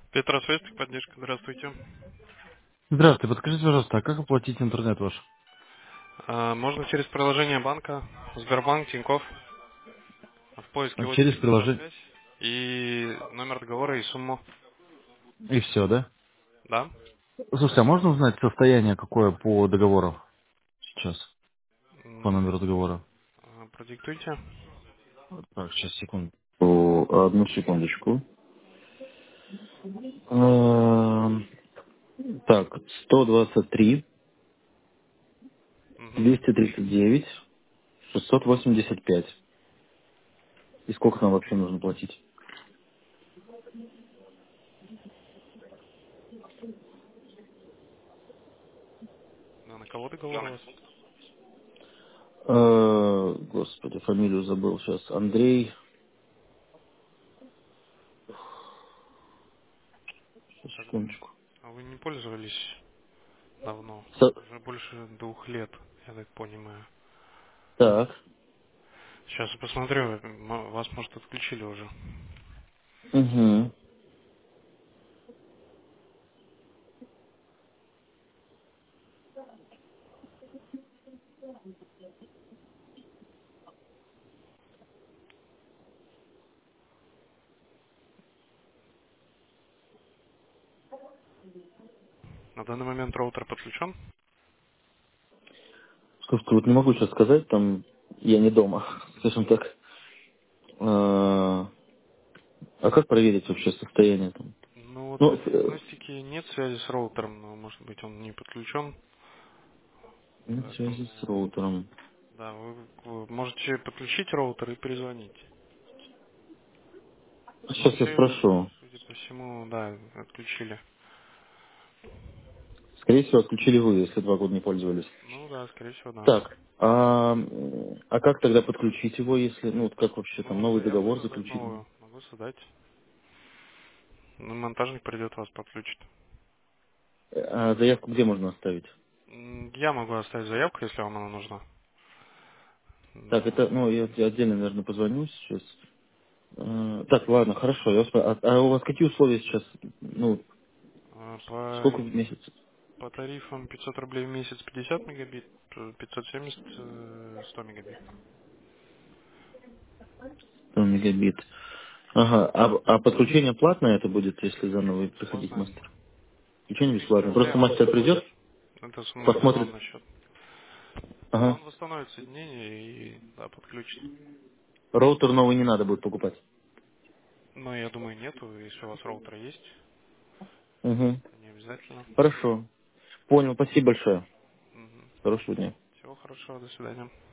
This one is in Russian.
Петросвет, поддержка, здравствуйте. Здравствуйте, подскажите, пожалуйста, а как оплатить интернет ваш? Можно через приложение банка, Сбербанк, Тинькофф. В поиске Через вводите приложение. связь и номер договора и сумму. И все, да? Да? Слушайте, а можно узнать состояние какое по договору сейчас? По М, номеру договора? Продиктуйте. Так, сейчас, секунду. Одну секундочку. Так, 123, Мгм. 239, 685. И сколько нам вообще нужно платить? А на кого договор у вас? Господи, фамилию забыл сейчас. Андрей. Сейчас, Так, секундочку. а вы не пользовались давно? Со- Уже больше 2 лет, я так понимаю. Так. Сейчас посмотрю, вас, может, отключили уже. Угу. На данный момент роутер подключен? Слушайте, вот не могу сейчас сказать, там я не дома, скажем так. А как проверить вообще состояние там? Ну вот Ну, в диагностике нет связи с роутером, но может быть он не подключен, нет связи с поэтому роутером. да, вы можете подключить роутер и перезвонить. Но Сейчас я вообще, спрошу. судя по всему, да, отключили. Скорее всего, отключили вы, если 2 года не пользовались. Ну да, скорее всего, да. Так, а как тогда подключить его, если, ну, вот как вообще там Ну, новый заявку договор создать заключить? новую. Могу создать. Ну, монтажник придет, вас подключит. А заявку где можно оставить? Я могу оставить заявку, если вам она нужна. Так, Да. это, ну, я отдельно, наверное, позвоню сейчас. Так, ладно, хорошо. А у вас какие условия сейчас? Ну, По, сколько в месяц? по тарифам 500 рублей в месяц 50 мегабит, 570 100 мегабит. 100 мегабит. Ага, а подключение платное это будет, если заново приходить Бесплатно. мастер? Подключение 300 бесплатно. рублей Просто в мастер месяц. придет, Это сумма будет посмотрит. вам на счет. Да, Ага. он восстановит соединение и да, подключит. Роутер новый не надо будет покупать. Но я думаю, нету. Если у вас роутер есть, Угу. то не обязательно. Хорошо. Понял, спасибо большое. Мгм. Хорошего дня. Всего хорошего, до свидания.